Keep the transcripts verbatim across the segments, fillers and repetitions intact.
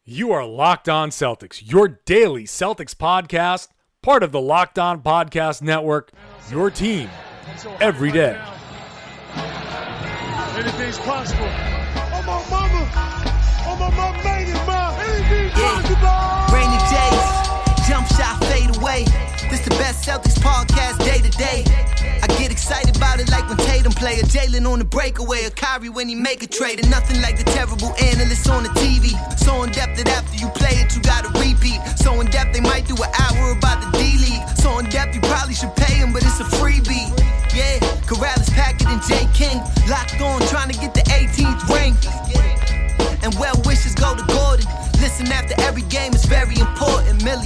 You are Locked On Celtics, your daily Celtics podcast, part of the Locked On Podcast Network, your team every day. Anything's possible. Oh, my mama. Oh, my mama made it, ma. Anything's possible. Rainy days, jump shot, fade away. This the best Celtics podcast day to day. I get excited about it like when Tatum play, or Jalen on the breakaway, or Kyrie when he make a trade. And nothing like the terrible analysts on the T V. So in depth that after you play it, you gotta repeat. So in depth they might do an hour about the D-League. So in depth you probably should pay him, but it's a freebie. Yeah, Corrales, Packard, and Jay King locked on, trying to get the eighteenth ring. And well wishes go to Gordon. Listen after every game is very important, Millie.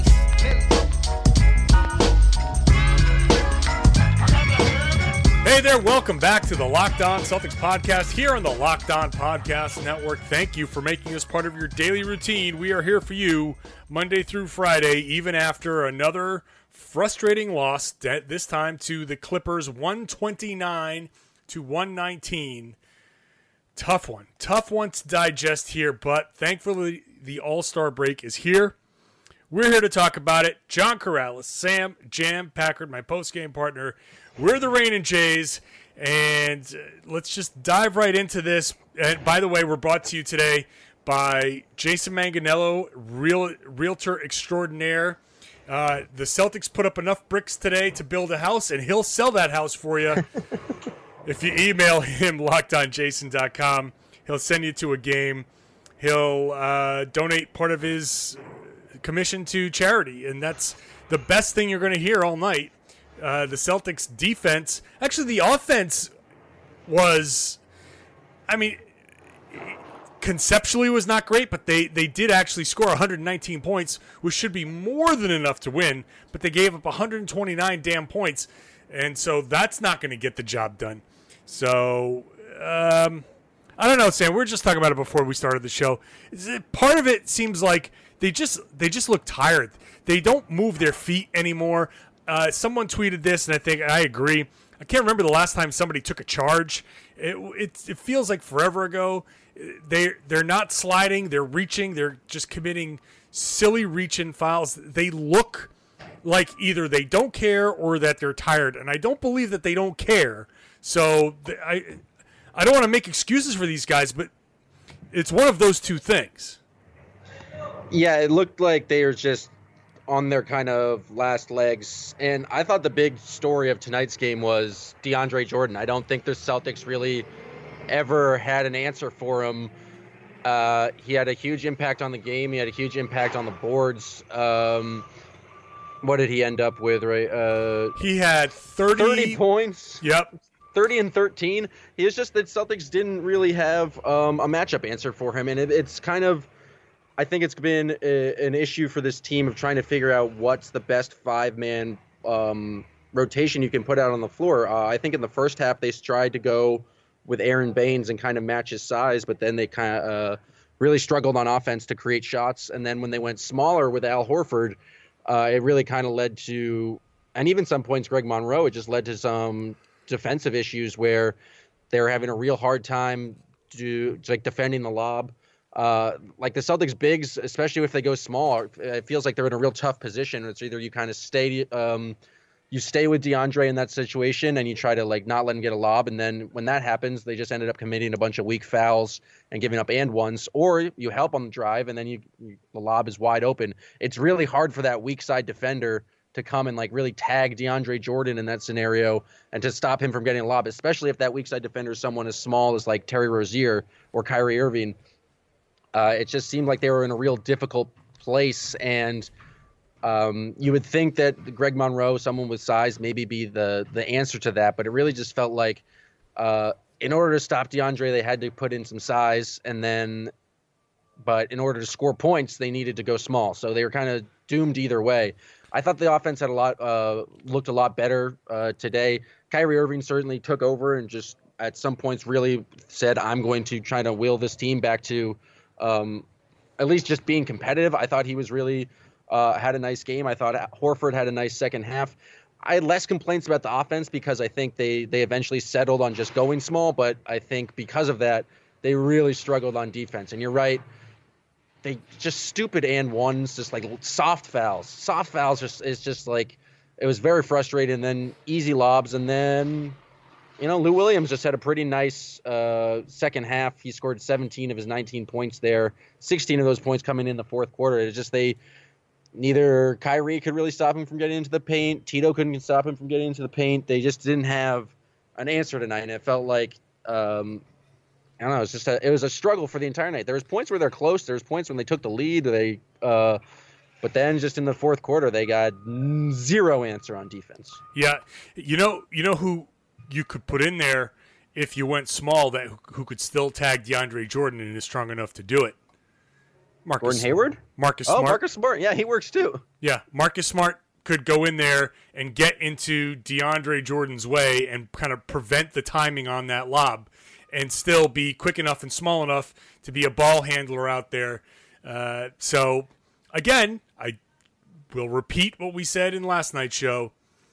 Hey there, welcome back to the Locked On Celtics podcast here on the Locked On Podcast Network. Thank you for making us part of your daily routine. We are here for you Monday through Friday, even after another frustrating loss, this time to the Clippers, one twenty-nine to one nineteen. Tough one. Tough one to digest here, but thankfully the All-Star break is here. We're here to talk about it. John Corrales, Sam Jam Packard, my post-game partner. We're the Rain and Jays, and let's just dive right into this. And by the way, we're brought to you today by Jason Manganello, real realtor extraordinaire. Uh, the Celtics put up enough bricks today to build a house, and he'll sell that house for you. If you email him, locked on jason dot com, he'll send you to a game. He'll uh, donate part of his commission to charity, and that's the best thing you're going to hear all night. Uh, the Celtics defense, actually the offense was, I mean, conceptually was not great, but they, they did actually score one hundred nineteen points, which should be more than enough to win, but they gave up one hundred twenty-nine damn points, and so that's not going to get the job done. So, um, I don't know, Sam, we were just talking about it before we started the show. Part of it seems like they just they just look tired. They don't move their feet anymore. Uh, someone tweeted this, and I think I agree. I can't remember the last time somebody took a charge. It it, it feels like forever ago. They they're not sliding. They're reaching. They're just committing silly reach-in fouls. They look like either they don't care or that they're tired, and I don't believe that they don't care. So the, I I don't want to make excuses for these guys, but it's one of those two things. Yeah, it looked like they were just on their kind of last legs. And I thought the big story of tonight's game was DeAndre Jordan. I don't think the Celtics really ever had an answer for him. Uh, he had a huge impact on the game. He had a huge impact on the boards. Um, what did he end up with, right? Uh, he had thirty, thirty points. Yep. thirty and thirteen. He was just that Celtics didn't really have um, a matchup answer for him. And it, it's kind of, I think it's been a, an issue for this team of trying to figure out what's the best five-man um, rotation you can put out on the floor. Uh, I think in the first half they tried to go with Aaron Baines and kind of match his size, but then they kind of uh, really struggled on offense to create shots. And then when they went smaller with Al Horford, uh, it really kind of led to, and even some points Greg Monroe, it just led to some defensive issues where they were having a real hard time to, to like defending the lob. Uh, like the Celtics bigs, especially if they go small, it feels like they're in a real tough position. It's either you kind of stay, um, you stay with DeAndre in that situation and you try to like not let him get a lob. And then when that happens, they just ended up committing a bunch of weak fouls and giving up and ones, or you help on the drive and then you, you the lob is wide open. It's really hard for that weak side defender to come and like really tag DeAndre Jordan in that scenario and to stop him from getting a lob, especially if that weak side defender is someone as small as like Terry Rozier or Kyrie Irving. Uh, it just seemed like they were in a real difficult place, and um, you would think that Greg Monroe, someone with size, maybe be the the answer to that, but it really just felt like uh, in order to stop DeAndre, they had to put in some size, and then, but in order to score points, they needed to go small, so they were kind of doomed either way. I thought the offense had a lot uh, looked a lot better uh, today. Kyrie Irving certainly took over and just at some points really said, "I'm going to try to will this team back to." Um, at least just being competitive. I thought he was really uh, had a nice game. I thought Horford had a nice second half. I had less complaints about the offense because I think they they eventually settled on just going small, but I think because of that, they really struggled on defense. And you're right, they just stupid and ones, just like soft fouls. Soft fouls just is just like it was very frustrating. And then easy lobs, and then you know Lou Williams just had a pretty nice uh, second half. He scored seventeen of his nineteen points there. sixteen of those points coming in the fourth quarter. It's just they neither Kyrie could really stop him from getting into the paint. Tito couldn't stop him from getting into the paint. They just didn't have an answer tonight, and it felt like. Um, I don't know. It was just a, it was a struggle for the entire night. There was points where they're close. There was points when they took the lead. They, uh, but then just in the fourth quarter, they got zero answer on defense. Yeah, you know, you know who you could put in there if you went small that who could still tag DeAndre Jordan and is strong enough to do it. Marcus Gordon Hayward, Marcus. Oh, Smart. Marcus Smart. Yeah, he works too. Yeah, Marcus Smart could go in there and get into DeAndre Jordan's way and kind of prevent the timing on that lob. And still be quick enough and small enough to be a ball handler out there. Uh, so, again, I will repeat what we said in last night's show.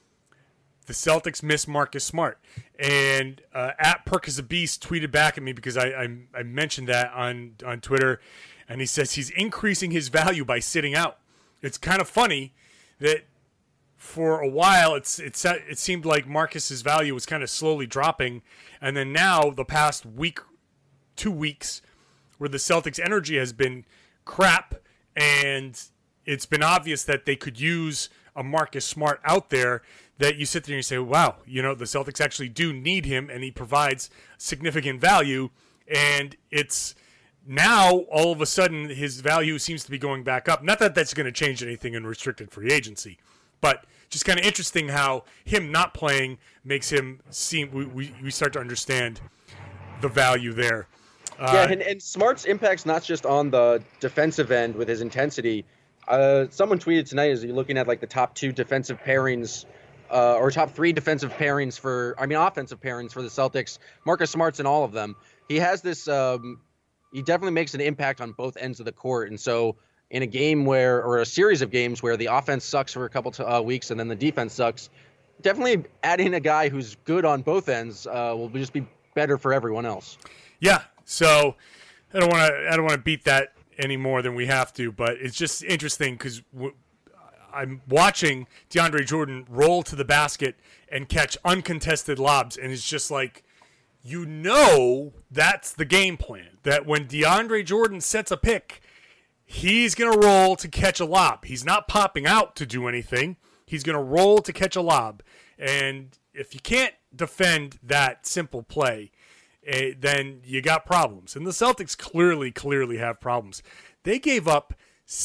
The Celtics miss Marcus Smart. And uh, at Perk is a Beast tweeted back at me because I, I, I mentioned that on, on Twitter. And he says he's increasing his value by sitting out. It's kind of funny that for a while, it's it's it seemed like Marcus's value was kind of slowly dropping, and then now the past week, two weeks, where the Celtics' energy has been crap, and it's been obvious that they could use a Marcus Smart out there. That you sit there and you say, "Wow, you know the Celtics actually do need him, and he provides significant value." And it's now all of a sudden his value seems to be going back up. Not that that's going to change anything in restricted free agency. But just kind of interesting how him not playing makes him seem we, we, we start to understand the value there. Uh, yeah, and, and Smart's impact's not just on the defensive end with his intensity. Uh, someone tweeted tonight as you're looking at like the top two defensive pairings uh, or top three defensive pairings for, I mean, offensive pairings for the Celtics. Marcus Smart's in all of them. He has this, um, he definitely makes an impact on both ends of the court. And so, in a game where, or a series of games where the offense sucks for a couple of uh, weeks and then the defense sucks, definitely adding a guy who's good on both ends uh, will just be better for everyone else. Yeah, so I don't want to I don't want to beat that any more than we have to, but it's just interesting because w- I'm watching DeAndre Jordan roll to the basket and catch uncontested lobs, and it's just like, you know, that's the game plan. That when DeAndre Jordan sets a pick, he's going to roll to catch a lob. He's not popping out to do anything. He's going to roll to catch a lob. And if you can't defend that simple play, eh, then you got problems. And the Celtics clearly, clearly have problems. They gave up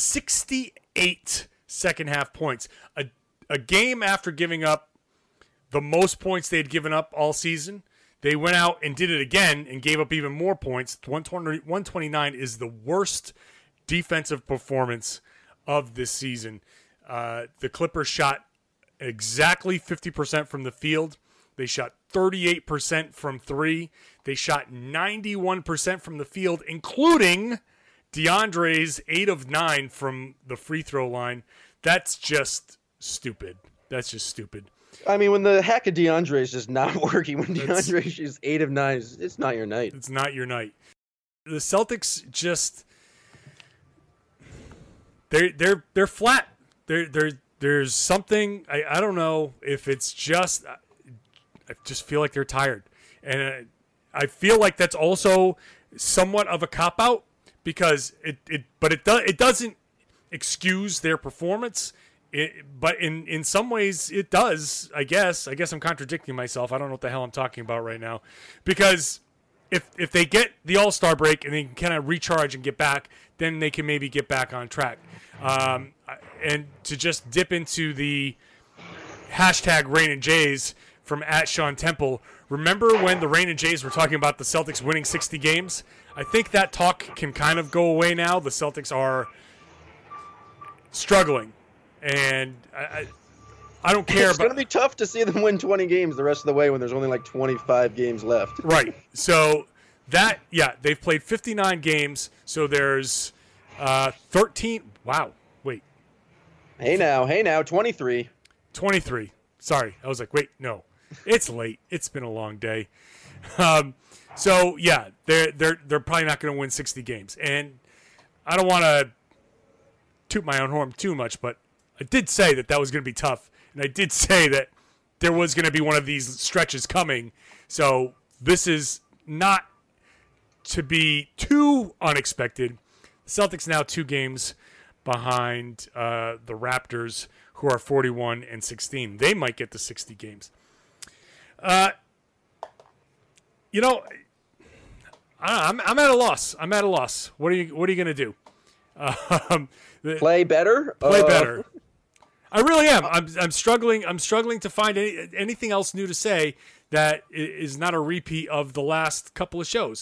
sixty-eight second-half points. A, a game after giving up the most points they had given up all season, they went out and did it again and gave up even more points. one twenty, one twenty-nine is the worst defensive performance of this season. Uh, the Clippers shot exactly fifty percent from the field. They shot thirty-eight percent from three. They shot ninety-one percent from the field, including DeAndre's eight of nine from the free throw line. That's just stupid. That's just stupid. I mean, when the hack of DeAndre is just not working, when DeAndre shoots eight of nine, it's, it's not your night. It's not your night. The Celtics just... They're they're they're flat. There there there's something I, I don't know if it's just I just feel like they're tired, and I feel like that's also somewhat of a cop out because it, it but it does it doesn't excuse their performance. It, but in, in some ways it does. I guess I guess I'm contradicting myself. I don't know what the hell I'm talking about right now, because if if they get the All-Star break and they can kind of recharge and get back, then they can maybe get back on track. Um, and to just dip into the hashtag Rain and Jays from at Sean Temple. Remember when the Rain and Jays were talking about the Celtics winning sixty games? I think that talk can kind of go away now. The Celtics are struggling, and I, I, I don't care. It's about... going to be tough to see them win twenty games the rest of the way when there's only like twenty-five games left. Right. So that, yeah, they've played fifty-nine games. So there's uh, thirteen. Wow. Wait. Hey now, hey now, twenty-three. twenty-three. Sorry. I was like, wait, no. It's late. It's been a long day. Um, so yeah, they're they're they're probably not going to win sixty games, and I don't want to toot my own horn too much, but I did say that that was going to be tough, and I did say that there was going to be one of these stretches coming. So this is not to be too unexpected. The Celtics now two games behind uh, the Raptors, who are forty-one and sixteen. They might get to sixty games. Uh, you know, I, I'm I'm at a loss. I'm at a loss. What are you What are you going to do? Um, play better. Play uh, better. I really am. I'm I'm struggling. I'm struggling to find any, anything else new to say that is not a repeat of the last couple of shows.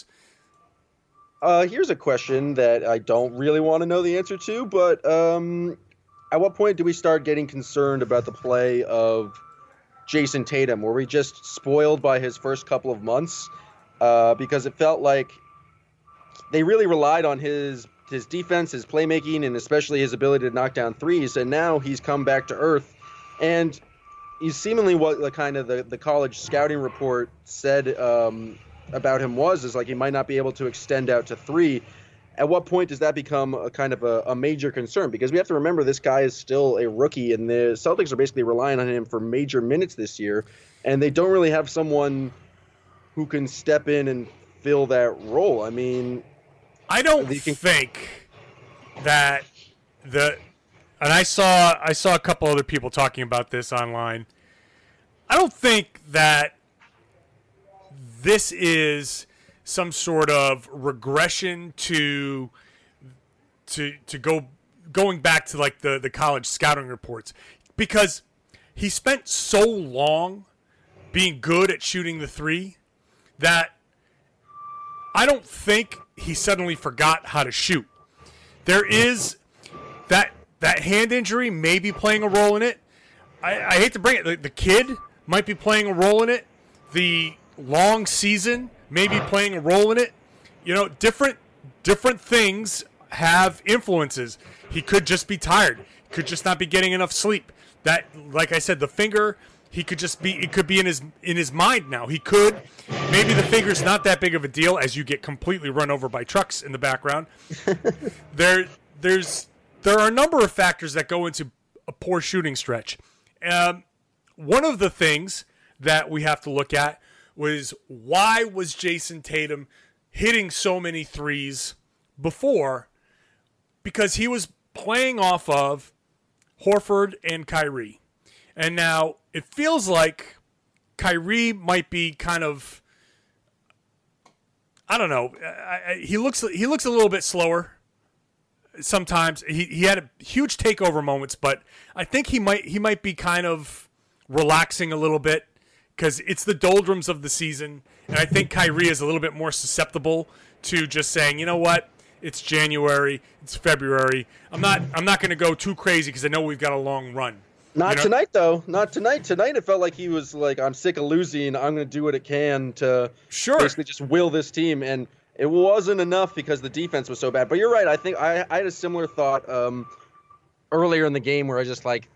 Uh, here's a question that I don't really want to know the answer to, but um, at what point do we start getting concerned about the play of Jason Tatum? Were we just spoiled by his first couple of months? Uh, because it felt like they really relied on his his defense, his playmaking, and especially his ability to knock down threes. And now he's come back to earth, and he's seemingly what the kind of the, the college scouting report said um, about him was is like he might not be able to extend out to three. At what point does that become a kind of a, a major concern? Because we have to remember this guy is still a rookie, and the Celtics are basically relying on him for major minutes this year, and they don't really have someone who can step in and fill that role. I mean, I don't can... think that the and I saw I saw a couple other people talking about this online. I don't think that this is some sort of regression to to to go going back to like the, the college scouting reports, because he spent so long being good at shooting the three that I don't think he suddenly forgot how to shoot. There is that that hand injury may be playing a role in it. I, I hate to bring it. The, the kid might be playing a role in it. The long season may be playing a role in it. You know, different different things have influences. He could just be tired. He could just not be getting enough sleep. That, like I said, the finger, he could just be, it could be in his in his mind now. He could, maybe the finger's not that big of a deal as you get completely run over by trucks in the background. there, there's, there are a number of factors that go into a poor shooting stretch. Um, one of the things that we have to look at was, why was Jason Tatum hitting so many threes before? Because he was playing off of Horford and Kyrie. And now it feels like Kyrie might be kind of, I don't know, I, I, he looks he looks a little bit slower sometimes. He he had a huge takeover moments, but I think he might he might be kind of relaxing a little bit because it's the doldrums of the season, and I think Kyrie is a little bit more susceptible to just saying, you know what, it's January, it's February. I'm not I'm not going to go too crazy because I know we've got a long run. Not you know? tonight, though. Not tonight. Tonight, it felt like he was like, I'm sick of losing. I'm going to do what it can to sure. basically just will this team. And it wasn't enough because the defense was so bad. But you're right. I think I, I had a similar thought um, earlier in the game where I was just like,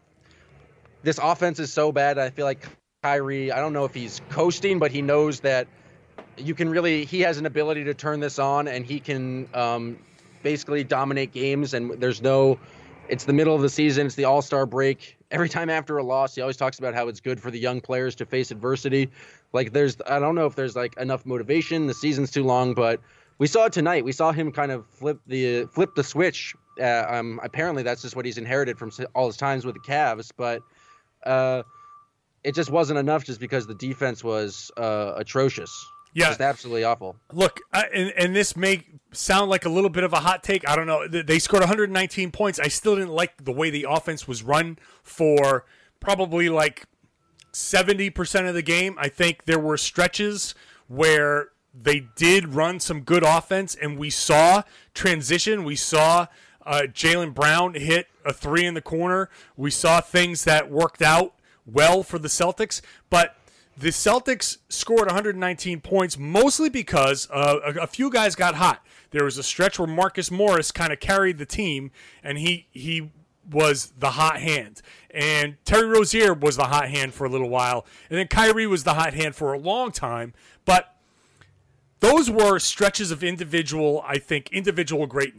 this offense is so bad. I feel like Kyrie, I don't know if he's coasting, but he knows that you can really, he has an ability to turn this on, and he can um, basically dominate games. And there's no, it's the middle of the season. It's the All-Star break. Every time after a loss, he always talks about how it's good for the young players to face adversity. Like there's, I don't know if there's like enough motivation. The season's too long, but we saw it tonight. We saw him kind of flip the flip the switch. Uh, um, apparently, that's just what he's inherited from all his times with the Cavs. But uh, it just wasn't enough, just because the defense was uh, atrocious. Yeah, just absolutely awful. Look, uh, and, and this may sound like a little bit of a hot take. I don't know. They scored one hundred nineteen points. I still didn't like the way the offense was run for probably like seventy percent of the game. I think there were stretches where they did run some good offense, and we saw transition. We saw uh, Jaylen Brown hit a three in the corner. We saw things that worked out well for the Celtics, but the Celtics scored one hundred nineteen points mostly because uh, a, a few guys got hot. There was a stretch where Marcus Morris kind of carried the team, and he he was the hot hand. And Terry Rozier was the hot hand for a little while, and then Kyrie was the hot hand for a long time. But those were stretches of individual, I think, individual greatness.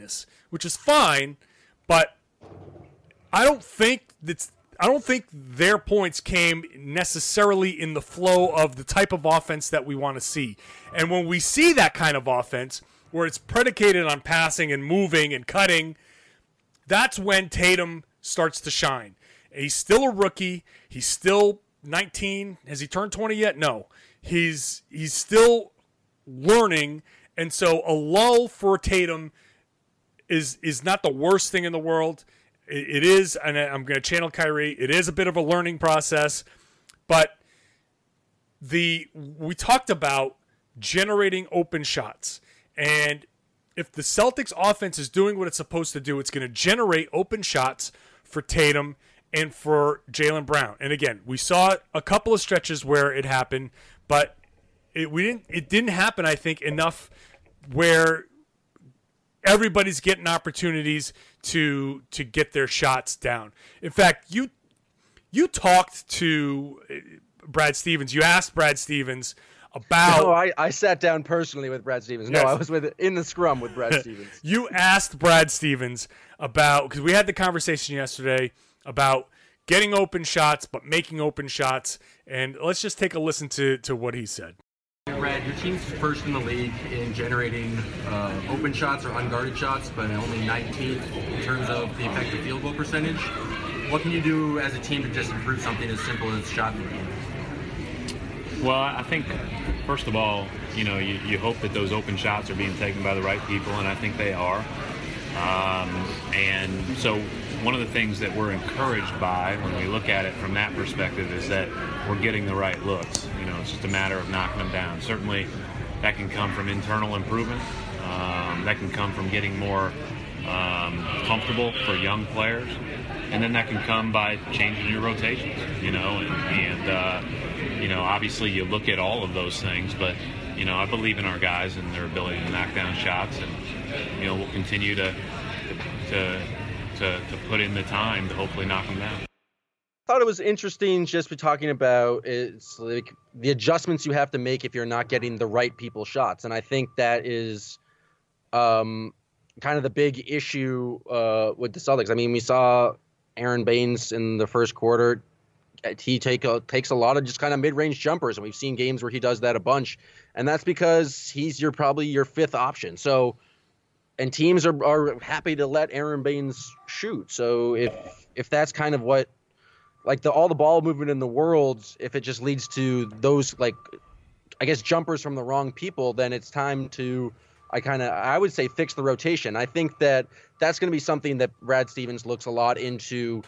which is fine, but I don't think that's I don't think their points came necessarily in the flow of the type of offense that we want to see. And when we see that kind of offense, where it's predicated on passing and moving and cutting, that's when Tatum starts to shine. He's still a rookie. He's still nineteen. Has he turned twenty yet? No. He's he's still learning, and so a lull for Tatum is is not the worst thing in the world. It, it is, and I'm going to channel Kyrie, it is a bit of a learning process, but the we talked about generating open shots, and if the Celtics offense is doing what it's supposed to do, it's going to generate open shots for Tatum and for Jaylen Brown. And again, we saw a couple of stretches where it happened, but it we didn't it didn't happen, I think, enough where everybody's getting opportunities to to get their shots down. In fact, you you talked to Brad Stevens. You asked Brad Stevens about... No, I, I sat down personally with Brad Stevens. No, Yes. I was with in the scrum with Brad Stevens. You asked Brad Stevens about, because we had the conversation yesterday about getting open shots, but making open shots. And let's just take a listen to, to what he said. Brad, your team's first in the league in generating uh, open shots or unguarded shots, but only nineteenth in terms of the effective field goal percentage. What can you do as a team to just improve something as simple as shot making? Well, I think, first of all, you know, you, you hope that those open shots are being taken by the right people, and I think they are. Um, and so one of the things that we're encouraged by when we look at it from that perspective is that we're getting the right looks. You know, it's just a matter of knocking them down. Certainly that can come from internal improvement. Um, that can come from getting more um, comfortable for young players. And then that can come by changing your rotations, you know, and, and uh, you know, obviously you look at all of those things, but, you know, I believe in our guys and their ability to knock down shots, and, you know, we'll continue to to to, to put in the time to hopefully knock them down. I thought it was interesting just be talking about it's like the adjustments you have to make if you're not getting the right people shots. And I think that is um, kind of the big issue uh, with the Celtics. I mean, we saw Aaron Baines in the first quarter. He take a, takes a lot of just kind of mid-range jumpers, and we've seen games where he does that a bunch. And that's because he's your probably your fifth option. So, and teams are, are happy to let Aaron Baines shoot. So if if that's kind of what, like the all the ball movement in the world, if it just leads to those, like, I guess, jumpers from the wrong people, then it's time to, I kind of, I would say, fix the rotation. I think that that's going to be something that Brad Stevens looks a lot into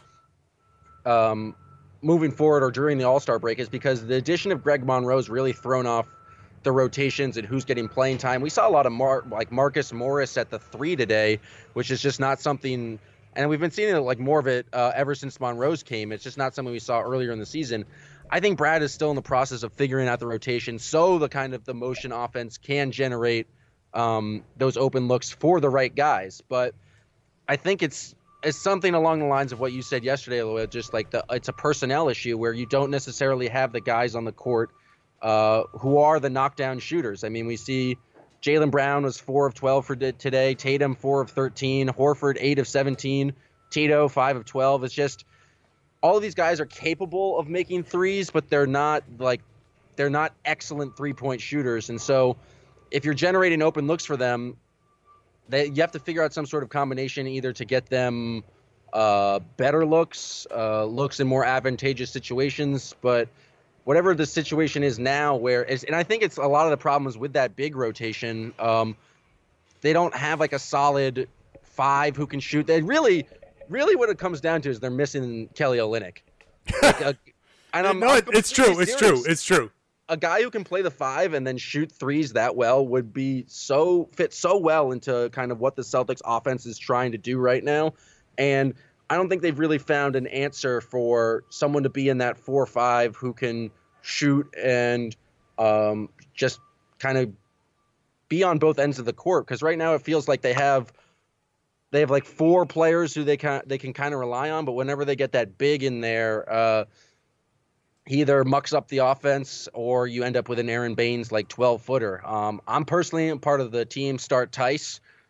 um, moving forward or during the All-Star break, is because the addition of Greg Monroe's really thrown off the rotations and who's getting playing time. We saw a lot of Mar- like Marcus Morris at the three today, which is just not something, and we've been seeing it, like more of it uh, ever since Monroe's came. It's just not something we saw earlier in the season. I think Brad is still in the process of figuring out the rotation so the kind of the motion offense can generate um, those open looks for the right guys. But I think it's it's something along the lines of what you said yesterday, Aloy, just like the it's a personnel issue where you don't necessarily have the guys on the court uh, who are the knockdown shooters. I mean, we see Jaylen Brown was four of twelve for today, Tatum four of thirteen, Horford eight of seventeen, Tito five of twelve. It's just all of these guys are capable of making threes, but they're not like they're not excellent three-point shooters. And so if you're generating open looks for them, they, you have to figure out some sort of combination either to get them uh, better looks, uh, looks in more advantageous situations. But whatever the situation is now, where is, and I think it's a lot of the problems with that big rotation. Um, they don't have like a solid five who can shoot. They really, really, what it comes down to is they're missing Kelly Olynyk. Like a, and I'm, no, I'm it's true. It's serious. true. It's true. A guy who can play the five and then shoot threes that well would be so fit so well into kind of what the Celtics offense is trying to do right now. And I don't think they've really found an answer for someone to be in that four or five who can shoot and um, just kind of be on both ends of the court. Because right now it feels like they have they have like four players who they can they can kind of rely on, but whenever they get that big in there, uh, he either mucks up the offense or you end up with an Aaron Baines like twelve footer. Um, I'm personally part of the team start Tice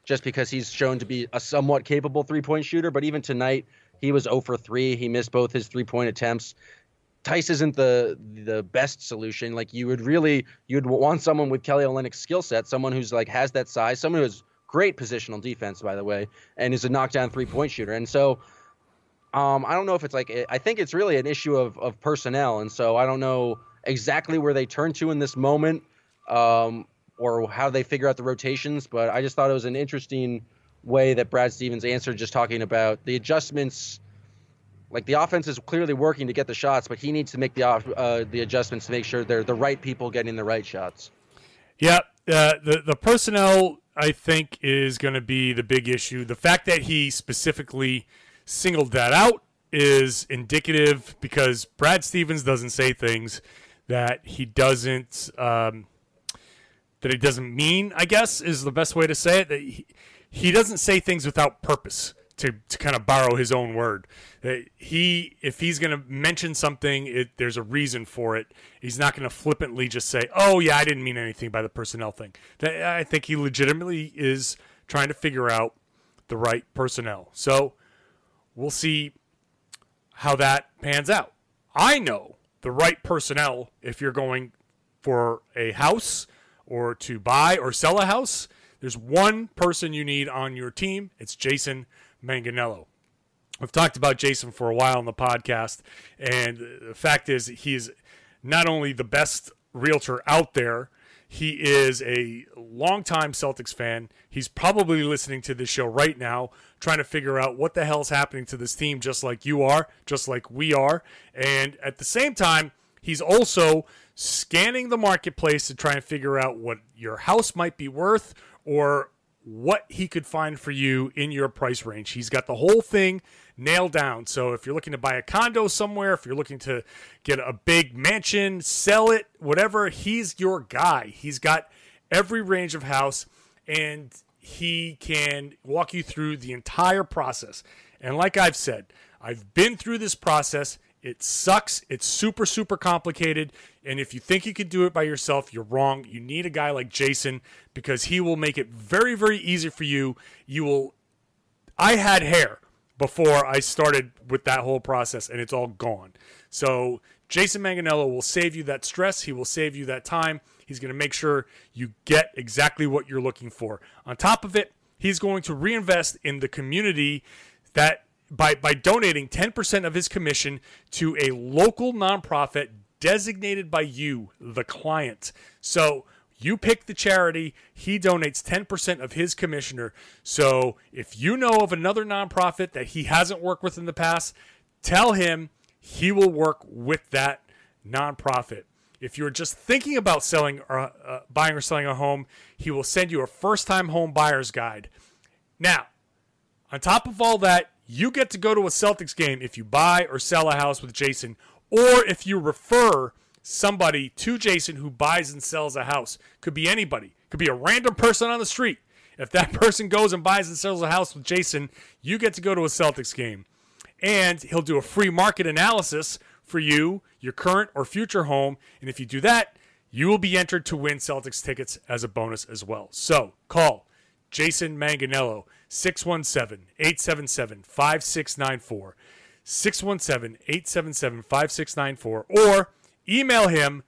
just because he's shown to be a somewhat capable three-point shooter. But even tonight, he was zero for three. He missed both his three-point attempts. Tice isn't the the best solution. Like you would really, you'd want someone with Kelly Olynyk's skill set, someone who's like has that size, someone who has great positional defense, by the way, and is a knockdown three-point shooter. And so um, I don't know if it's like, I think it's really an issue of, of personnel. And so I don't know exactly where they turn to in this moment um, or how they figure out the rotations. But I just thought it was an interesting way that Brad Stevens answered, just talking about the adjustments. Like the offense is clearly working to get the shots, but he needs to make the uh, the adjustments to make sure they're the right people getting the right shots. Yeah, uh, the the personnel I think is going to be the big issue. The fact that he specifically singled that out is indicative because Brad Stevens doesn't say things that he doesn't um, that he doesn't mean. I guess is the best way to say it. That he, he doesn't say things without purpose. To, to kind of borrow his own word, that he if he's going to mention something, it, there's a reason for it. He's not going to flippantly just say, "Oh yeah, I didn't mean anything by the personnel thing." That, I think he legitimately is trying to figure out the right personnel. So we'll see how that pans out. I know the right personnel if you're going for a house or to buy or sell a house. There's one person you need on your team. It's Jason Manganello. We've talked about Jason for a while on the podcast, and the fact is he is not only the best realtor out there, he is a longtime Celtics fan. He's probably listening to this show right now, trying to figure out what the hell's happening to this team, just like you are, just like we are. And at the same time, he's also scanning the marketplace to try and figure out what your house might be worth or what he could find for you in your price range. He's got the whole thing nailed down. So if you're looking to buy a condo somewhere, if you're looking to get a big mansion, sell it, whatever, he's your guy. He's got every range of house, and he can walk you through the entire process. And like I've said, I've been through this process. It sucks. It's super, super complicated. And if you think you could do it by yourself, you're wrong. You need a guy like Jason because he will make it very, very easy for you. You will. I had hair before I started with that whole process, and it's all gone. So Jason Manganello will save you that stress. He will save you that time. He's going to make sure you get exactly what you're looking for. On top of it, he's going to reinvest in the community that By by donating ten percent of his commission to a local nonprofit designated by you, the client. So you pick the charity, he donates ten percent of his commissioner. So if you know of another nonprofit that he hasn't worked with in the past, tell him he will work with that nonprofit. If you're just thinking about selling or uh, buying or selling a home, he will send you a first-time home buyer's guide. Now, on top of all that, you get to go to a Celtics game if you buy or sell a house with Jason, or if you refer somebody to Jason who buys and sells a house. Could be anybody. Could be a random person on the street. If that person goes and buys and sells a house with Jason, you get to go to a Celtics game. And he'll do a free market analysis for you, your current or future home. And if you do that, you will be entered to win Celtics tickets as a bonus as well. So call Jason Manganello, six one seven, eight seven seven, five six nine four, six one seven, eight seven seven, five six nine four, or email him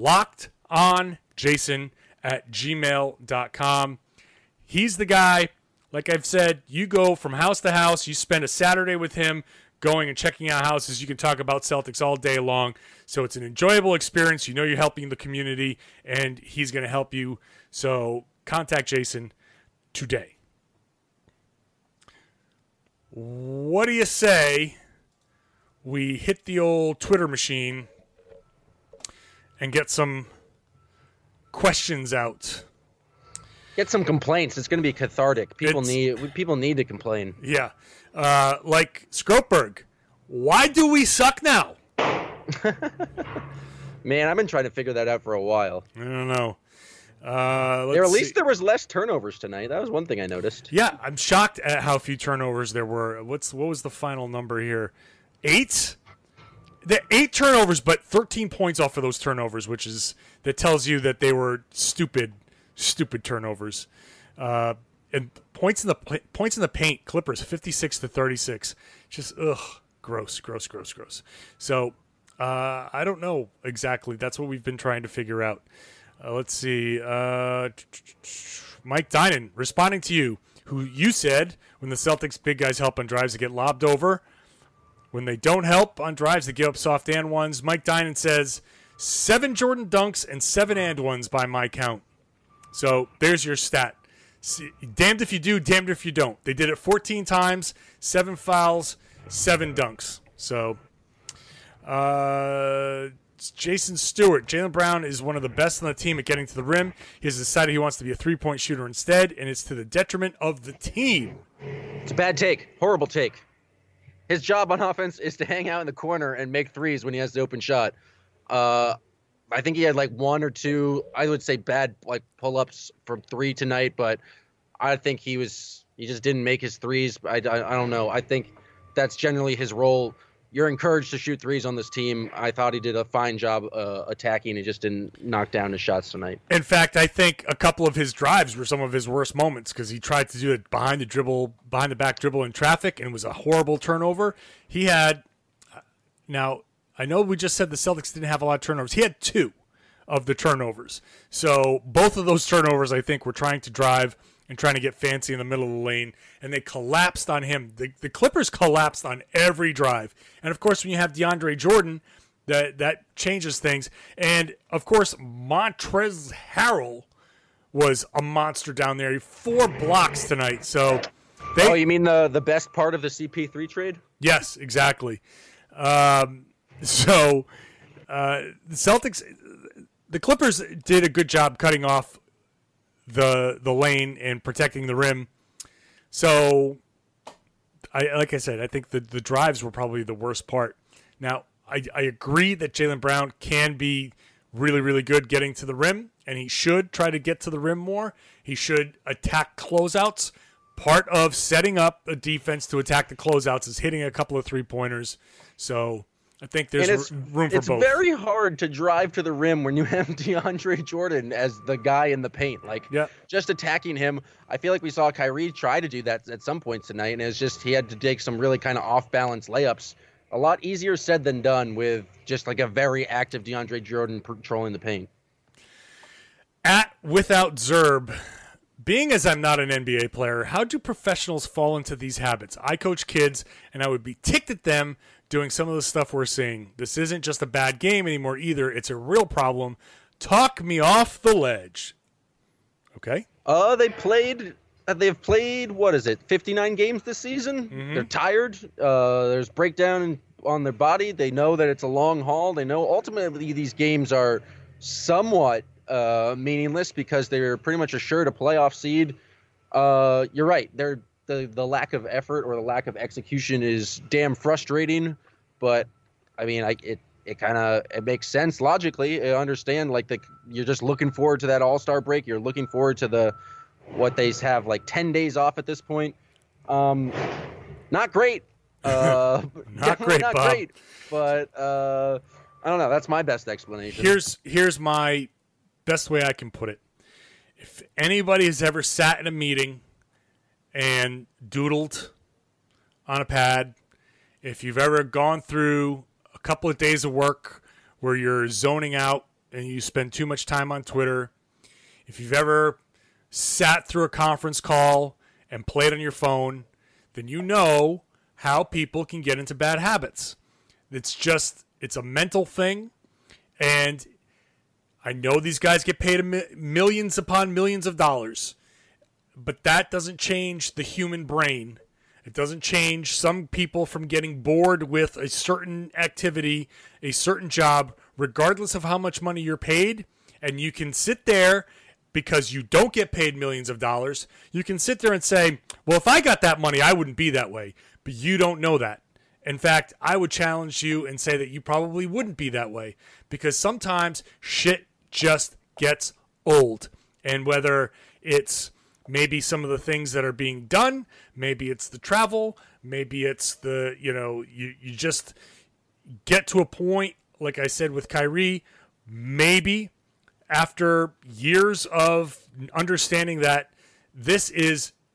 lockedonjason at gmail dot com. He's the guy. Like I've said, you go from house to house. You spend a Saturday with him going and checking out houses. You can talk about Celtics all day long. So it's an enjoyable experience. You know you're helping the community, and he's going to help you. So contact Jason today. What do you say we hit the old Twitter machine and get some questions out? Get some complaints. It's going to be cathartic. People It's- need people need to complain. Yeah. Uh, like Skroatberg, why do we suck now? Man, I've been trying to figure that out for a while. I don't know. Uh, let's There, at see. least there was less turnovers tonight. That was one thing I noticed. Yeah, I'm shocked at how few turnovers there were. What's what was the final number here? Eight? The eight turnovers, but thirteen points off of those turnovers, which is that tells you that they were stupid, stupid turnovers. Uh, and points in the points in the paint, Clippers fifty-six to thirty-six. Just ugh, gross, gross, gross, gross. So uh, I don't know exactly. That's what we've been trying to figure out. Uh, let's see. Uh, Mike Dinan responding to you, who you said when the Celtics big guys help on drives, they get lobbed over. When they don't help on drives, they give up soft and ones. Mike Dinan says seven Jordan dunks and seven and ones by my count. So there's your stat. See, damned if you do, damned if you don't. They did it fourteen times, seven fouls, seven dunks. So, uh, Jason Stewart. Jaylen Brown is one of the best on the team at getting to the rim. He has decided he wants to be a three-point shooter instead, and it's to the detriment of the team. It's a bad take. Horrible take. His job on offense is to hang out in the corner and make threes when he has the open shot. Uh, I think he had like one or two, I would say bad like pull-ups from three tonight, but I think he was he just didn't make his threes. I, I, I don't know. I think that's generally his role. You're encouraged to shoot threes on this team. I thought he did a fine job uh, attacking. He just didn't knock down his shots tonight. In fact, I think a couple of his drives were some of his worst moments because he tried to do it behind the dribble, behind the back dribble in traffic, and it was a horrible turnover. He had now. I know we just said the Celtics didn't have a lot of turnovers. He had two of the turnovers. So both of those turnovers, I think, were trying to drive and trying to get fancy in the middle of the lane, and they collapsed on him. The, the Clippers collapsed on every drive. And, of course, when you have DeAndre Jordan, that, that changes things. And, of course, Montrezl Harrell was a monster down there. Four blocks tonight. So they, oh, you mean the, the best part of the C P three trade? Yes, exactly. Um So, uh, the Celtics, the Clippers did a good job cutting off the the lane and protecting the rim. So, I like I said, I think the, the drives were probably the worst part. Now, I, I agree that Jaylen Brown can be really, really good getting to the rim, and he should try to get to the rim more. He should attack closeouts. Part of setting up a defense to attack the closeouts is hitting a couple of three-pointers. So I think there's and it's, room for it's both. It's very hard to drive to the rim when you have DeAndre Jordan as the guy in the paint. Like, yeah. just attacking him. I feel like we saw Kyrie try to do that at some points tonight, and it's just he had to take some really kind of off-balance layups. A lot easier said than done with just like a very active DeAndre Jordan patrolling the paint. At Without Zerb, being as I'm not an N B A player, how do professionals fall into these habits? I coach kids, and I would be ticked at them doing some of the stuff we're seeing. This isn't just a bad game anymore either. It's a real problem. Talk me off the ledge. Okay? Uh, they played, they've played, what is it, fifty-nine games this season? Mm-hmm. They're tired. Uh, there's breakdown in, on their body. They know that it's a long haul. They know ultimately these games are somewhat uh, meaningless because they're pretty much assured a playoff seed. Uh, you're right. They're The, the lack of effort or the lack of execution is damn frustrating, but I mean, I, it it kind of it makes sense logically. I understand, like the you're just looking forward to that All-Star break. You're looking forward to the what they have like ten days off at this point. Um, not great. Uh, not great, not Bob. great. But uh, I don't know. That's my best explanation. Here's here's my best way I can put it. If anybody has ever sat in a meeting and doodled on a pad, if you've ever gone through a couple of days of work where you're zoning out and you spend too much time on Twitter, if you've ever sat through a conference call and played on your phone, then you know how people can get into bad habits. It's just, it's a mental thing, and I know these guys get paid a mi- millions upon millions of dollars. But that doesn't change the human brain. It doesn't change some people from getting bored with a certain activity, a certain job, regardless of how much money you're paid. And you can sit there because you don't get paid millions of dollars. You can sit there and say, well, if I got that money, I wouldn't be that way. But you don't know that. In fact, I would challenge you and say that you probably wouldn't be that way because sometimes shit just gets old. And whether it's maybe some of the things that are being done, maybe it's the travel, maybe it's the, you know, you, you just get to a point, like I said with Kyrie, maybe after years of understanding that this is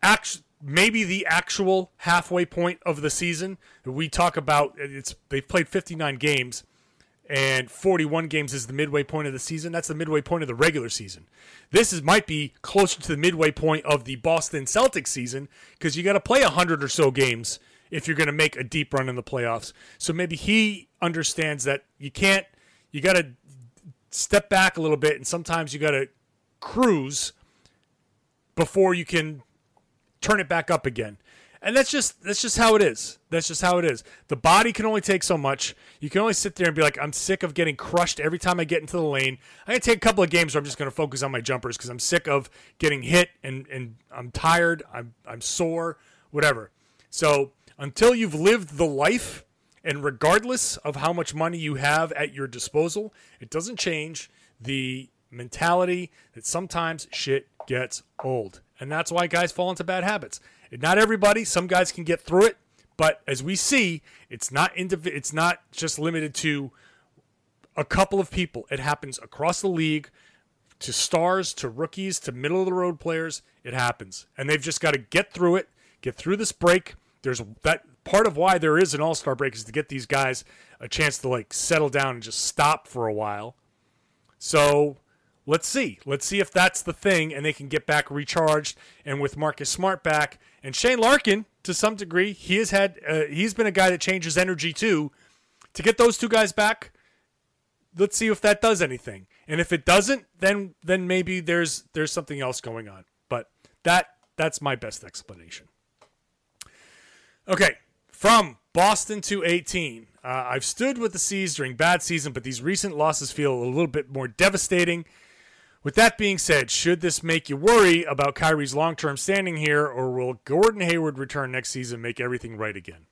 act, maybe the actual halfway point of the season. We talk about it's they've played fifty-nine games, and forty-one games is the midway point of the season. That's the midway point of the regular season. This is might be closer to the midway point of the Boston Celtics season because you got to play one hundred or so games if you're going to make a deep run in the playoffs. So maybe he understands that you can't, you got to step back a little bit, and sometimes you got to cruise before you can turn it back up again. And that's just that's just how it is. That's just how it is. The body can only take so much. You can only sit there and be like, I'm sick of getting crushed every time I get into the lane. I'm going to take a couple of games where I'm just going to focus on my jumpers because I'm sick of getting hit and, and I'm tired, I'm I'm sore, whatever. So until you've lived the life, and regardless of how much money you have at your disposal, it doesn't change the mentality that sometimes shit gets old. And that's why guys fall into bad habits. Not everybody, some guys can get through it, but as we see, it's not indiv- it's not just limited to a couple of people. It happens across the league, to stars, to rookies, to middle of the road players. It happens. And they've just got to get through it, get through this break. There's that part of why there is an all-star break is to get these guys a chance to like settle down and just stop for a while. So let's see. Let's see if that's the thing and they can get back recharged. And with Marcus Smart back and Shane Larkin, to some degree, he has had uh, he's been a guy that changes energy too. To get those two guys back, let's see if that does anything. And if it doesn't, then then maybe there's there's something else going on. But that that's my best explanation. Okay, from Boston to eighteen. Uh, I've stood with the C's during bad season, but these recent losses feel a little bit more devastating. With that being said, should this make you worry about Kyrie's long-term standing here, or will Gordon Hayward return next season and make everything right again?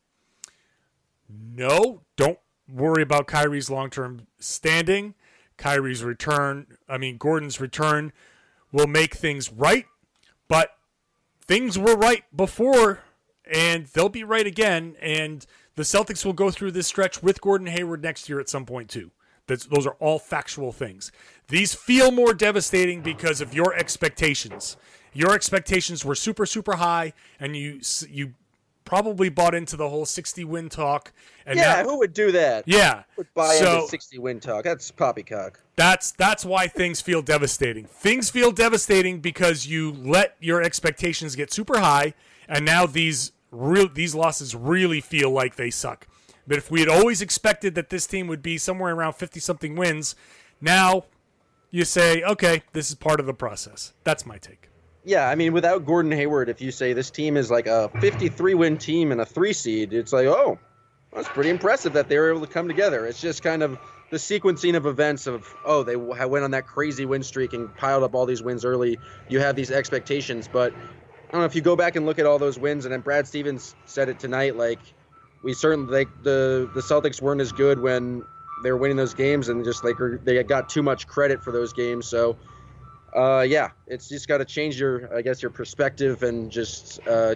No, don't worry about Kyrie's long-term standing. Kyrie's return, I mean, Gordon's return will make things right, but things were right before, and they'll be right again, and the Celtics will go through this stretch with Gordon Hayward next year at some point too. That's, those are all factual things. These feel more devastating because of your expectations. Your expectations were super, super high, and you you probably bought into the whole sixty-win talk. And yeah, now, who would do that? Yeah. Who would buy so, into sixty-win talk? That's poppycock. That's that's why things feel devastating. Things feel devastating because you let your expectations get super high, and now these real these losses really feel like they suck. But if we had always expected that this team would be somewhere around fifty-something wins, now you say, okay, this is part of the process. That's my take. Yeah, I mean, without Gordon Hayward, if you say this team is like a fifty-three win team and a three seed, it's like, oh, that's pretty impressive that they were able to come together. It's just kind of the sequencing of events of, oh, they went on that crazy win streak and piled up all these wins early. You have these expectations, but I don't know if you go back and look at all those wins, and then Brad Stevens said it tonight, like, we certainly, like, the, the Celtics weren't as good when they were winning those games, and just, like, they got too much credit for those games. So, uh, yeah, it's just got to change your, I guess, your perspective and just uh,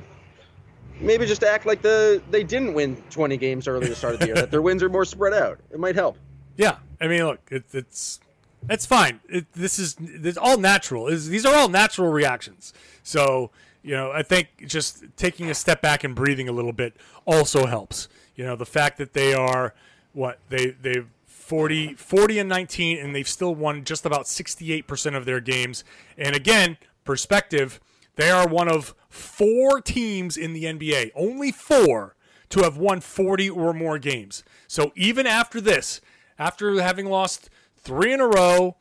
maybe just act like the they didn't win twenty games early at the start of the year, that their wins are more spread out. It might help. Yeah, I mean, look, it, it's it's fine. It, this is it's all natural. It's, these are all natural reactions. So, you know, I think just taking a step back and breathing a little bit also helps. You know, the fact that they are, what, they, they've forty, forty and nineteen, and they've still won just about sixty-eight percent of their games. And again, perspective, they are one of four teams in the N B A, only four, to have won forty or more games. So even after this, after having lost three in a row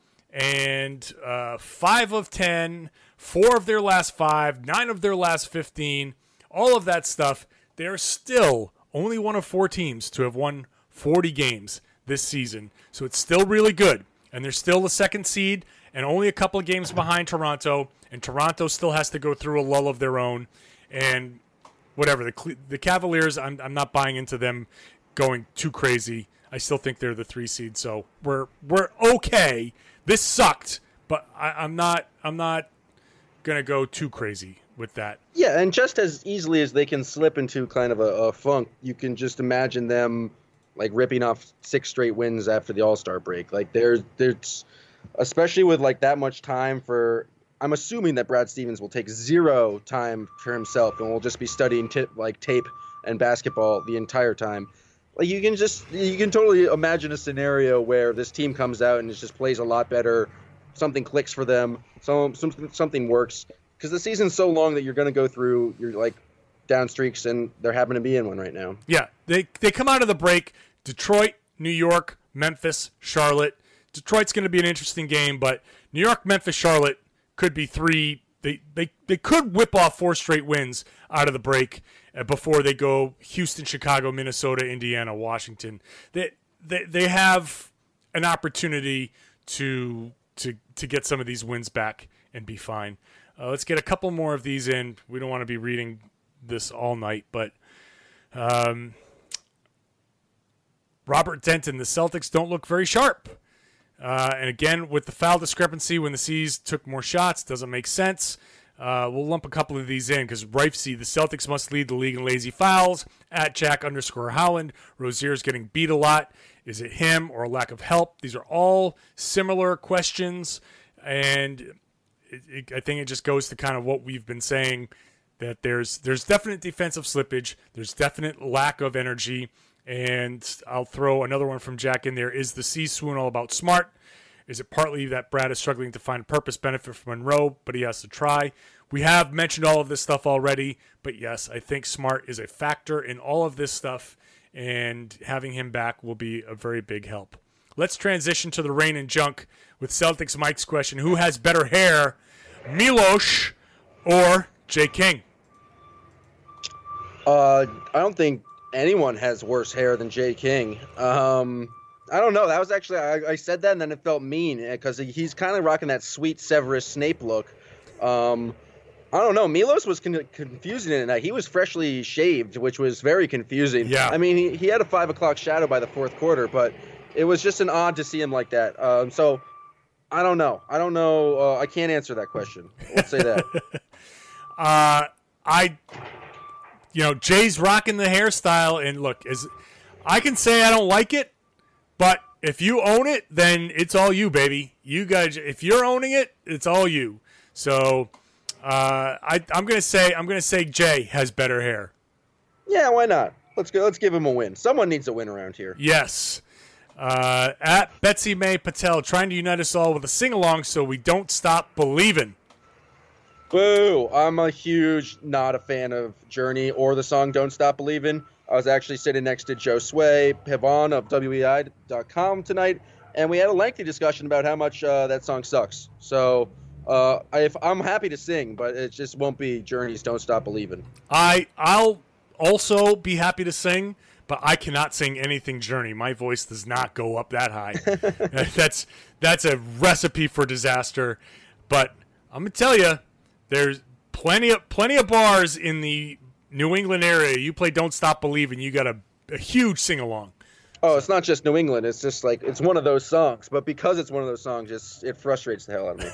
and uh, five of ten, four of their last five, nine of their last fifteen, all of that stuff, they're still only one of four teams to have won forty games this season. So it's still really good. And they're still the second seed and only a couple of games behind Toronto. And Toronto still has to go through a lull of their own. And whatever, the the Cavaliers, I'm I'm not buying into them going too crazy. I still think they're the three seed. So we're we're okay. This sucked, but I, I'm not I'm not gonna go too crazy with that. Yeah, and just as easily as they can slip into kind of a, a funk, you can just imagine them like ripping off six straight wins after the All-Star break. Like there's there's especially with like that much time for. I'm assuming that Brad Stevens will take zero time for himself and will just be studying t- like tape and basketball the entire time. Like you can just you can totally imagine a scenario where this team comes out and it just plays a lot better. Something clicks for them. Some, some something works because the season's so long that you're going to go through your like down streaks, and they're happening to be in one right now. Yeah, they they come out of the break. Detroit, New York, Memphis, Charlotte. Detroit's going to be an interesting game, but New York, Memphis, Charlotte could be three. They they they could whip off four straight wins out of the break before they go Houston, Chicago, Minnesota, Indiana, Washington. They they they have an opportunity to to to get some of these wins back and be fine. Uh, let's get a couple more of these in. We don't want to be reading this all night, but um, Robert Denton, the Celtics don't look very sharp. Uh, and again, with the foul discrepancy when the C's took more shots, doesn't make sense. Uh, we'll lump a couple of these in because Rifesy, the Celtics must lead the league in lazy fouls. At Jack underscore Howland, Rozier's getting beat a lot. Is it him or a lack of help? These are all similar questions, and it, it, I think it just goes to kind of what we've been saying, that there's there's definite defensive slippage, there's definite lack of energy, and I'll throw another one from Jack in there. Is the C swoon all about Smart? Is it partly that Brad is struggling to find purpose benefit from Monroe, but he has to try? We have mentioned all of this stuff already, but yes, I think Smart is a factor in all of this stuff, and having him back will be a very big help. Let's transition to the Rain and Junk with Celtics Mike's question. Who has better hair, Milos or Jay King? Uh, I don't think anyone has worse hair than Jay King. Um, I don't know. That was actually, I, I said that and then it felt mean because he's kind of rocking that sweet Severus Snape look. Um, I don't know. Milos was con- confusing in that. He was freshly shaved, which was very confusing. Yeah. I mean, he, he had a five o'clock shadow by the fourth quarter, but it was just an odd to see him like that. Um, so I don't know. I don't know. Uh, I can't answer that question. Let's say that. uh, I, you know, Jay's rocking the hairstyle, and look, is I can say I don't like it, but if you own it, then it's all you, baby. You guys, if you're owning it, it's all you. So. Uh, I, I'm gonna say I'm gonna say Jay has better hair. Yeah, why not? Let's go. Let's give him a win. Someone needs a win around here. Yes. Uh, at Betsy May Patel, trying to unite us all with a sing along so we don't stop believing. Boo! I'm a huge not a fan of Journey or the song "Don't Stop Believing." I was actually sitting next to Joe Sway Pivon of W E I dot com tonight, and we had a lengthy discussion about how much uh, that song sucks. So. Uh, if I'm happy to sing, but it just won't be Journey's "Don't Stop Believing." I I'll also be happy to sing, but I cannot sing anything Journey. My voice does not go up that high. that's that's a recipe for disaster. But I'm gonna tell you, there's plenty of plenty of bars in the New England area. You play "Don't Stop Believing," you got a, a huge sing along. Oh, it's not just New England. It's just like it's one of those songs. But because it's one of those songs, it's, it frustrates the hell out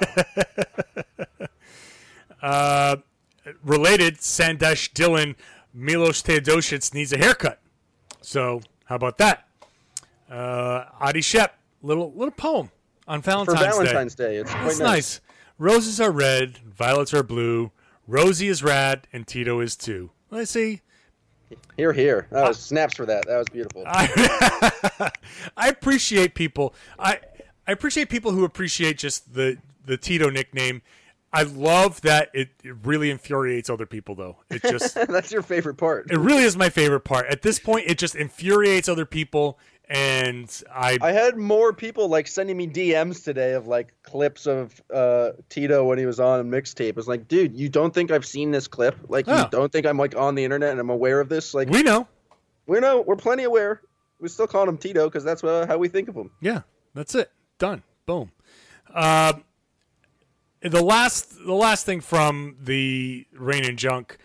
of me. uh, related, Sandesh Dylan, Milos Teodosic needs a haircut. So how about that? Uh, Adi Shep, little little poem on Valentine's Day. For Valentine's Day, Day. It's quite That's nice. nice. Roses are red, violets are blue. Rosie is rad, and Tito is too. Let's see. Here, here. That was snaps for that. That was beautiful. I, I appreciate people. I I appreciate people who appreciate just the the Tito nickname. I love that it, it really infuriates other people, though. It just that's your favorite part. It really is my favorite part. At this point, it just infuriates other people, and I I had more people like sending me D Ms today of like clips of uh, Tito when he was on a mixtape. It was like, dude, you don't think I've seen this clip? Like, Oh. you don't think I'm like on the internet and I'm aware of this? Like, we know. we know we're plenty aware. We still call him Tito because that's uh, how we think of him. Yeah, that's it. Done. Boom. Uh, the last, the last thing from the Rain and Junk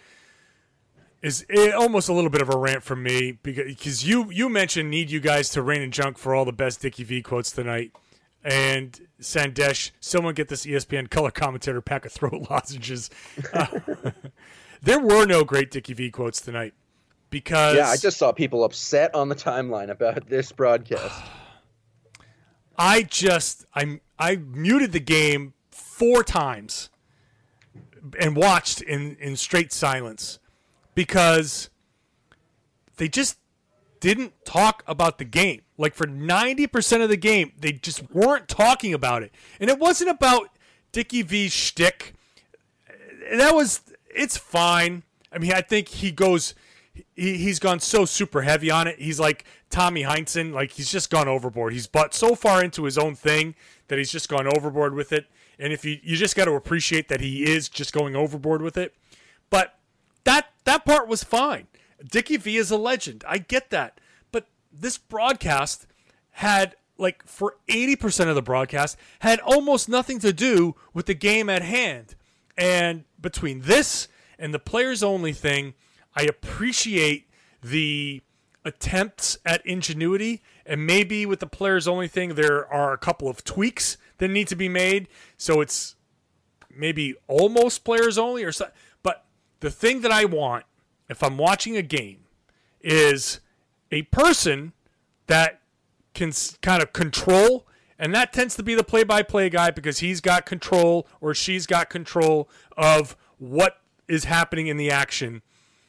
is it, almost a little bit of a rant from me because you you mentioned need you guys to Rain and Junk for all the best Dickie V quotes tonight, and Sandesh, someone get this E S P N color commentator pack of throat lozenges. Uh, there were no great Dickie V quotes tonight because Yeah, I just saw people upset on the timeline about this broadcast. I just I I muted the game four times and watched in, in straight silence because they just didn't talk about the game. Like for ninety percent of the game, they just weren't talking about it. And it wasn't about Dickie V's shtick. That was, it's fine. I mean, I think he goes, he, he's gone so super heavy on it. He's like Tommy Heinsohn, like he's just gone overboard. He's bought so far into his own thing that he's just gone overboard with it. And if you, you just got to appreciate that he is just going overboard with it. But that, that part was fine. Dickie V is a legend. I get that. But this broadcast had, like, for eighty percent of the broadcast, had almost nothing to do with the game at hand. And between this and the players-only thing, I appreciate the attempts at ingenuity. And maybe with the players-only thing, there are a couple of tweaks that need to be made. So it's maybe almost players-only or something. But the thing that I want, if I'm watching a game, is a person that can kind of control, and that tends to be the play-by-play guy because he's got control or she's got control of what is happening in the action.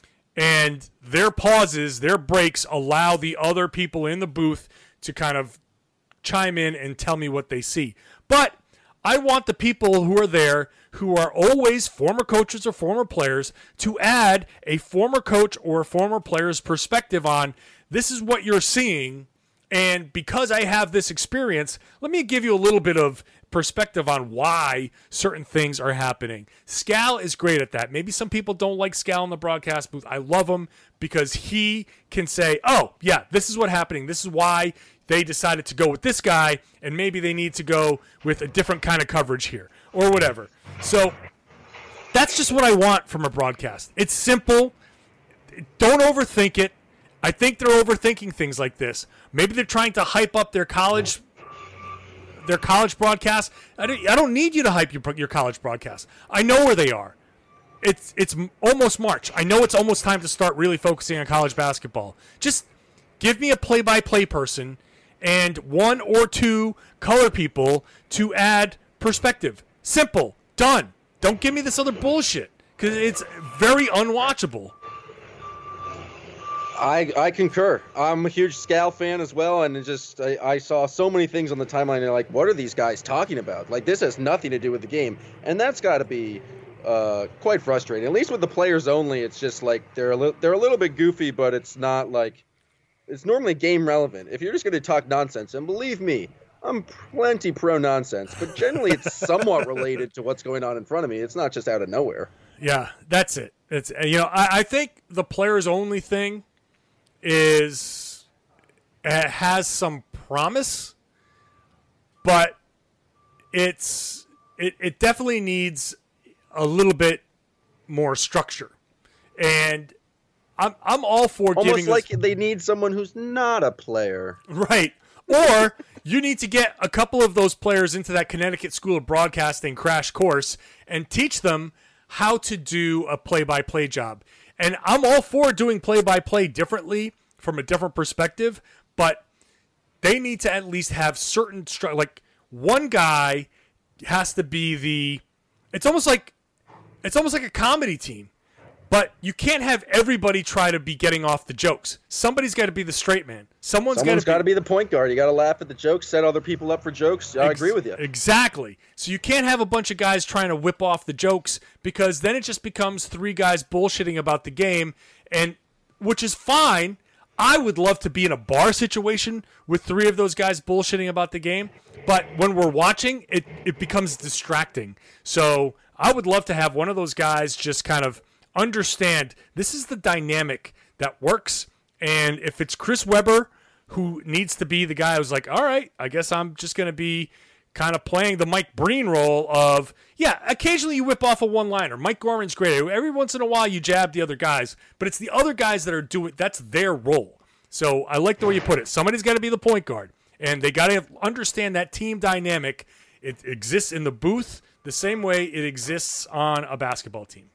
And their pauses, their breaks allow the other people in the booth to kind of chime in and tell me what they see. But I want the people who are there who are always former coaches or former players to add a former coach or a former player's perspective on this is what you're seeing. And because I have this experience, let me give you a little bit of perspective on why certain things are happening. Scal is great at that. Maybe some people don't like Scal in the broadcast booth. I love him because he can say, oh, yeah, this is what's happening. This is why they decided to go with this guy, and maybe they need to go with a different kind of coverage here or whatever. So that's just what I want from a broadcast. It's simple. Don't overthink it. I think they're overthinking things like this. Maybe they're trying to hype up their college their college broadcast. I don't, I don't need you to hype your, your college broadcast. I know where they are. It's it's almost March. I know it's almost time to start really focusing on college basketball. Just give me a play-by-play person and one or two color people to add perspective. Simple. Done. Don't give me this other bullshit because it's very unwatchable. I I concur. I'm a huge Scal fan as well, and it just I, I saw so many things on the timeline. And like, what are these guys talking about? Like, this has nothing to do with the game, and that's got to be uh, quite frustrating. At least with the players only, it's just like they're a li- they're a little bit goofy, but it's not like it's normally game relevant. If you're just going to talk nonsense, and believe me, I'm plenty pro nonsense, but generally it's somewhat related to what's going on in front of me. It's not just out of nowhere. Yeah, that's it. It's you know I, I think the players only thing is it has some promise, but it's it, it definitely needs a little bit more structure. And I'm I'm all for almost giving like this, they need someone who's not a player, right? Or you need to get a couple of those players into that Connecticut School of Broadcasting crash course and teach them how to do a play-by-play job. And I'm all for doing play-by-play differently from a different perspective, but they need to at least have certain stru- like one guy has to be the it's almost like it's almost like a comedy team, but you can't have everybody try to be getting off the jokes. Somebody's got to be the straight man. Someone's, Someone's got to be, be the point guard. You got to laugh at the jokes, set other people up for jokes. I Ex- agree with you. Exactly. So you can't have a bunch of guys trying to whip off the jokes because then it just becomes three guys bullshitting about the game, and which is fine. I would love to be in a bar situation with three of those guys bullshitting about the game, but when we're watching, it, it becomes distracting. So I would love to have one of those guys just kind of understand this is the dynamic that works, and if it's Chris Webber who needs to be the guy who's like, all right, I guess I'm just going to be kind of playing the Mike Breen role of, yeah, occasionally you whip off a one-liner. Mike Gorman's great. Every once in a while you jab the other guys, but it's the other guys that are doing, that's their role. So I like the way you put it. Somebody's got to be the point guard, and they got to understand that team dynamic. It exists in the booth the same way it exists on a basketball team.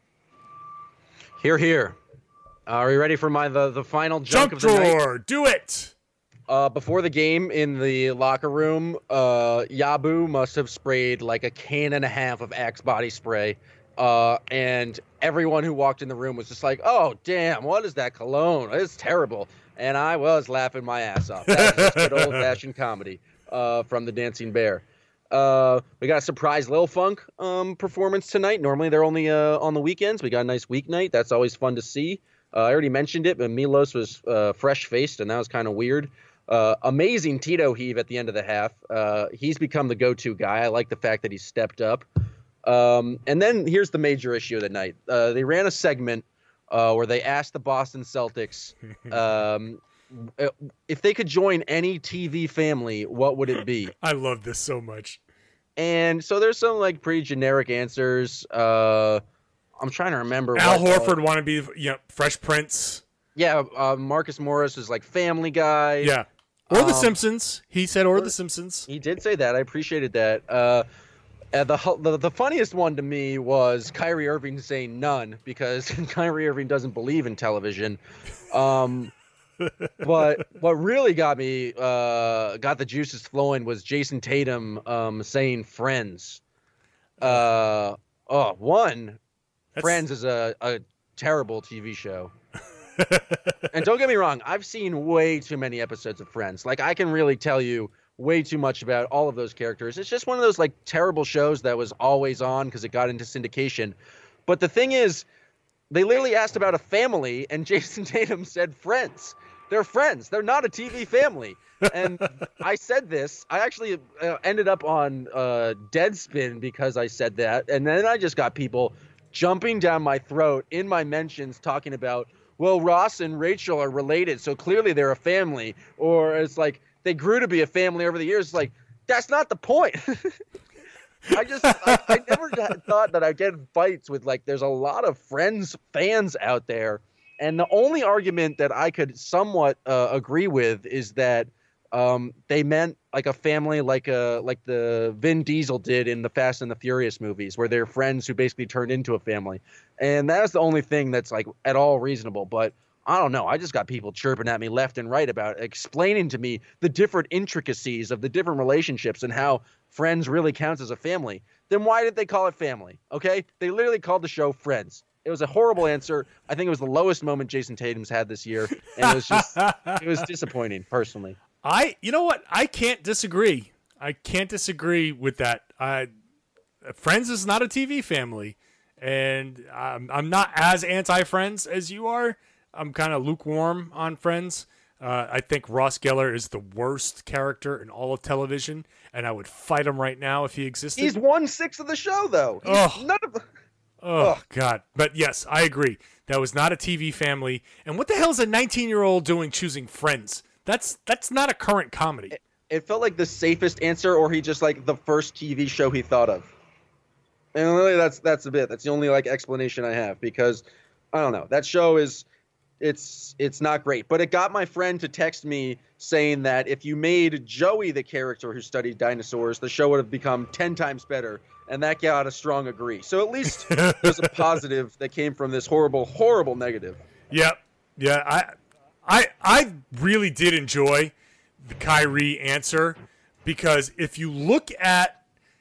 Here, here. Are we ready for my the, the final junk, Junk of the night? drawer, do it! Uh, before the game in the locker room, uh, Yabu must have sprayed like a can and a half of Axe body spray. Uh, and everyone who walked in the room was just like, oh, damn, what is that cologne? It's terrible. And I was laughing my ass off. That was just good old-fashioned comedy uh, from the Dancing Bear. Uh, we got a surprise Lil Funk um, performance tonight. Normally they're only uh, on the weekends. We got a nice weeknight. That's always fun to see. Uh, I already mentioned it, but Milos was uh, fresh-faced, and that was kind of weird. Uh, amazing Tito heave at the end of the half. Uh, he's become the go-to guy. I like the fact that he stepped up. Um, and then here's the major issue of the night. Uh, they ran a segment uh, where they asked the Boston Celtics um, if they could join any T V family, what would it be? I love this so much. And so there's some like pretty generic answers. Uh, I'm trying to remember. Al what, Horford uh, wanted to be, you know, Fresh Prince. Yeah, uh, Marcus Morris is like Family Guy. Yeah. Or The Um, Simpsons. He said, or, or- The Simpsons. He did say that. I appreciated that. Uh, and the, the the funniest one to me was Kyrie Irving saying none because Kyrie Irving doesn't believe in television. Um, but what really got me uh, got the juices flowing was Jason Tatum um, saying Friends. Uh, oh, one, That's- Friends is a, a terrible T V show. And don't get me wrong, I've seen way too many episodes of Friends. Like, I can really tell you way too much about all of those characters. It's just one of those, like, terrible shows that was always on because it got into syndication. But the thing is, they literally asked about a family, and Jason Tatum said Friends. They're friends. They're not a T V family. And I said this. I actually uh, ended up on uh, Deadspin because I said that. And then I just got people jumping down my throat in my mentions talking about, well, Ross and Rachel are related, so clearly they're a family. Or it's like, they grew to be a family over the years. It's like, that's not the point. I just, I, I never thought that I'd get in fights with, like, there's a lot of Friends fans out there. And the only argument that I could somewhat uh, agree with is that um, they meant like a family, like a like the Vin Diesel did in the Fast and the Furious movies, where they're friends who basically turned into a family. And that's the only thing that's like at all reasonable. But I don't know. I just got people chirping at me left and right about explaining to me the different intricacies of the different relationships and how Friends really counts as a family. Then why did they call it family? Okay, they literally called the show Friends. It was a horrible answer. I think it was the lowest moment Jason Tatum's had this year, and it was just it was disappointing personally. I, you know what? I can't disagree. I can't disagree with that. I, Friends is not a T V family, and I'm, I'm not as anti-Friends as you are. I'm kind of lukewarm on Friends. Uh, I think Ross Geller is the worst character in all of television, and I would fight him right now if he existed. He's one sixth of the show, though. He's Ugh. none of. Oh, Ugh. God. But yes, I agree. That was not a T V family. And what the hell is a nineteen-year-old doing choosing Friends? That's that's not a current comedy. It, it felt like the safest answer, or he just like the first T V show he thought of. And really, that's that's a bit. That's the only like explanation I have because I don't know. That show is it's it's not great. But it got my friend to text me saying that if you made Joey the character who studied dinosaurs, the show would have become ten times better. And that got a strong agree. So at least there's a positive that came from this horrible, horrible negative. Yep. Yeah, I I I really did enjoy the Kyrie answer because if you look at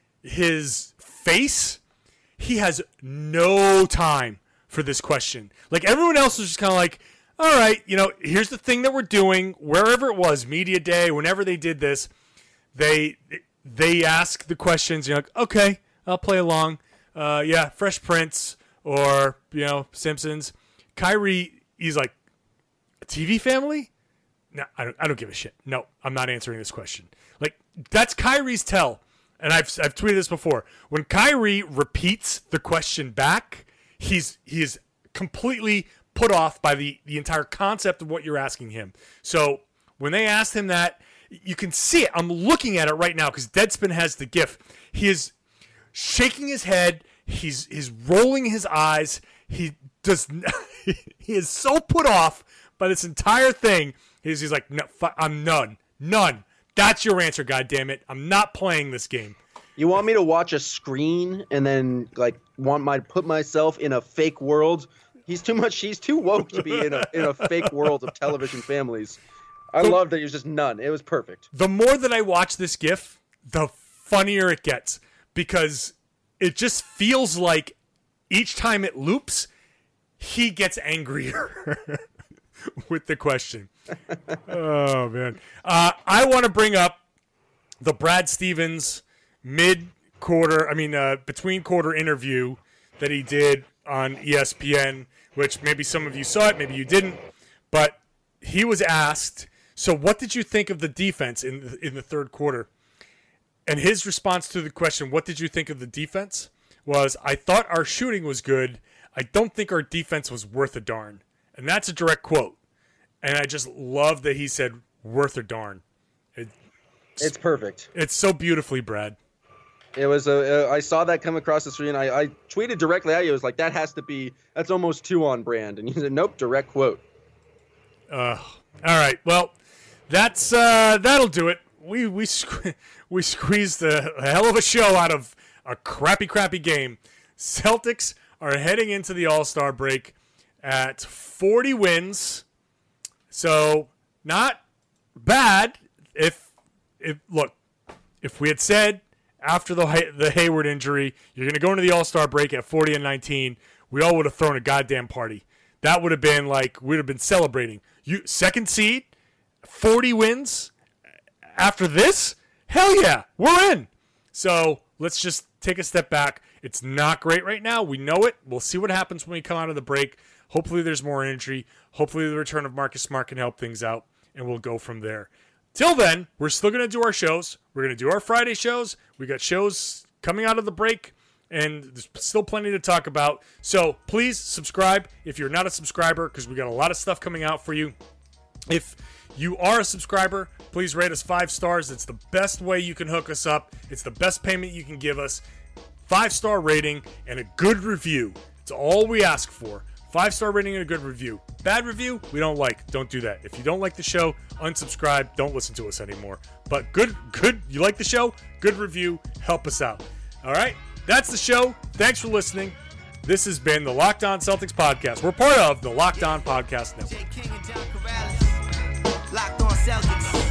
his face, he has no time for this question. Like everyone else was just kind of like, all right, you know, here's the thing that we're doing. Wherever it was, media day, whenever they did this, they they ask the questions. You're like, okay, I'll play along. Uh, yeah, Fresh Prince or, you know, Simpsons. Kyrie, he's like, a T V family? No, I don't, I don't give a shit. No, I'm not answering this question. Like, that's Kyrie's tell. And I've I've tweeted this before. When Kyrie repeats the question back, he's he is completely put off by the, the entire concept of what you're asking him. So when they asked him that, you can see it. I'm looking at it right now because Deadspin has the GIF. He is shaking his head. He's he's rolling his eyes. He does. He is so put off by this entire thing. He's he's like, no, I'm none, none. That's your answer, goddammit. I'm not playing this game. You want me to watch a screen and then like want my put myself in a fake world? He's too much. He's too woke to be in a in a fake world of television families. I the, love that he was just none. It was perfect. The more that I watch this GIF, the funnier it gets because it just feels like each time it loops, he gets angrier with the question. Oh, man. Uh, I want to bring up the Brad Stevens mid-quarter, I mean, uh, between-quarter interview that he did on E S P N, which maybe some of you saw it, maybe you didn't. But he was asked, so what did you think of the defense in the, in the third quarter? And his response to the question, what did you think of the defense, was, I thought our shooting was good. I don't think our defense was worth a darn. And that's a direct quote. And I just love that he said, worth a darn. It, it's perfect. It's so beautifully, Brad. It was a. Uh, I saw that come across the screen. I, I tweeted directly at you. I was like, that has to be, that's almost too on brand. And you said, nope, direct quote. Uh, all right. Well, that's uh, that'll do it. We we sque- we squeezed a, a hell of a show out of a crappy, crappy game. Celtics are heading into the All-Star break at forty wins. So not bad. If if look, if we had said after the the Hayward injury, you're going to go into the All-Star break at forty and nineteen, we all would have thrown a goddamn party. That would have been like, we'd have been celebrating. You second seed, forty wins after this? Hell yeah, we're in. So let's just take a step back. It's not great right now. We know it. We'll see what happens when we come out of the break. Hopefully there's more energy. Hopefully the return of Marcus Smart can help things out, and we'll go from there. Till then, we're still going to do our shows. We're going to do our Friday shows. We got shows coming out of the break, and there's still plenty to talk about. So please subscribe if you're not a subscriber, because we got a lot of stuff coming out for you. If you are a subscriber, please rate us five stars. It's the best way you can hook us up. It's the best payment you can give us. Five-star rating and a good review. It's all we ask for. Five-star rating and a good review. Bad review, we don't like. Don't do that. If you don't like the show, unsubscribe. Don't listen to us anymore. But good, good. You like the show? Good review. Help us out. All right? That's the show. Thanks for listening. This has been the Locked On Celtics podcast. We're part of the Locked On Podcast Network. Locked On Celtics.